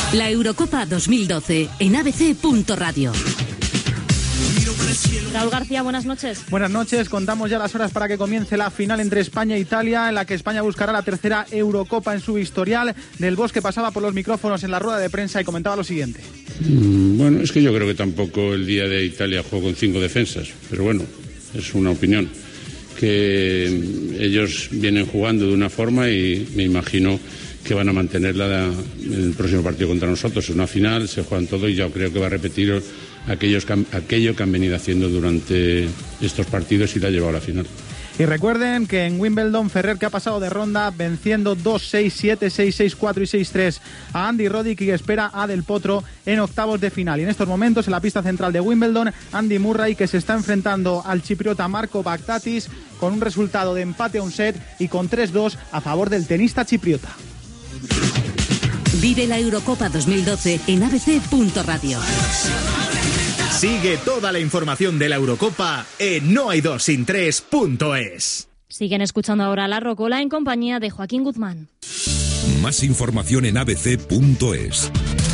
La Eurocopa 2012 en abc.radio. Raúl García, buenas noches. Buenas noches, contamos ya las horas para que comience la final entre España e Italia, en la que España buscará la tercera Eurocopa en su historial. Del Bosque pasaba por los micrófonos en la rueda de prensa y comentaba lo siguiente. Bueno, es que yo creo que tampoco el día de Italia jugó con 5 defensas, pero bueno, es una opinión. Que ellos vienen jugando de una forma y me imagino que van a mantenerla en el próximo partido contra nosotros. Es una final, se juegan todo y yo creo que va a repetir aquello que han venido haciendo durante estos partidos y la ha llevado a la final. Y recuerden que en Wimbledon, Ferrer, que ha pasado de ronda venciendo 2-6-7, 6-6-4 y 6-3 a Andy Roddick, y espera a Del Potro en octavos de final. Y en estos momentos, en la pista central de Wimbledon, Andy Murray, que se está enfrentando al chipriota Marco Baktatis con un resultado de empate a un set y con 3-2 a favor del tenista chipriota. Vive la Eurocopa 2012 en abc.radio. Sigue toda la información de la Eurocopa en nohaydosin3.es. Siguen escuchando ahora La Rocola en compañía de Joaquín Guzmán. Más información en abc.es.